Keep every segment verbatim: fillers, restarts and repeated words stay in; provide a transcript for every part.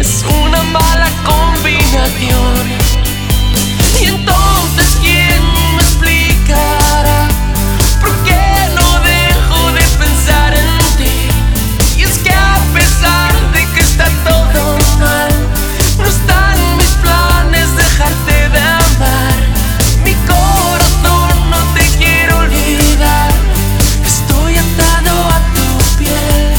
Es una mala combinación. Y entonces, ¿quién me explicará por qué no dejo de pensar en ti? Y es que a pesar de que está todo mal, no están mis planes dejarte de amar. Mi corazón no te quiere olvidar. Estoy atado a tu piel.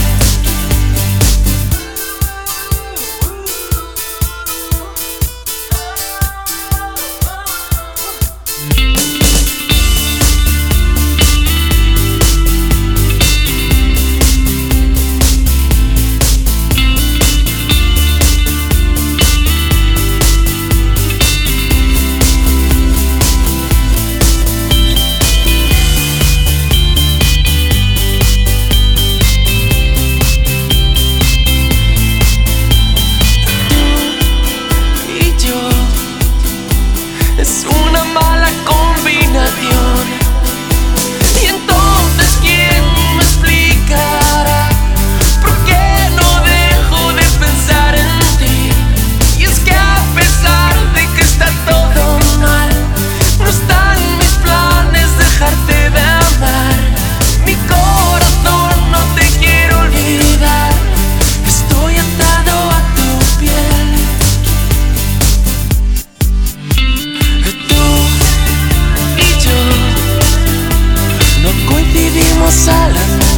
Es una mala combinación. Y entonces, ¿quién me explicará por qué no dejo de pensar en ti? Y es que a pesar de que está todo mal, no están mis planes dejarte de amar. Mi corazón no te quiere olvidar. Estoy atado a tu piel. Coincidimos al andar.